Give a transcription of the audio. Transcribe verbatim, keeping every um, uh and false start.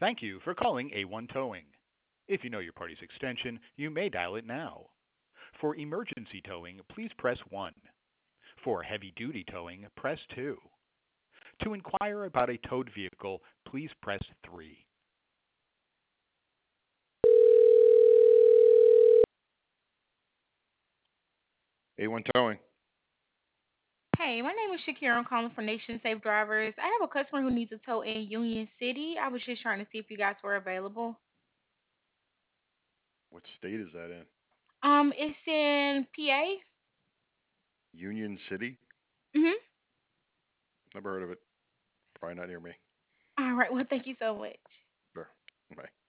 Thank you for calling A one Towing. If you know your party's extension, you may dial it now. For emergency towing, please press one. For heavy duty towing, press two. To inquire about a towed vehicle, please press three. A one Towing. Hey, my name is Shakira. I'm calling for Nation Safe Drivers. I have a customer who needs a tow in Union City. I was just trying to see if you guys were available. What state is that in? Um, it's in P A. Union City? Mhm. Never heard of it. Probably not near me. All right. Well, thank you so much. Sure. Bye.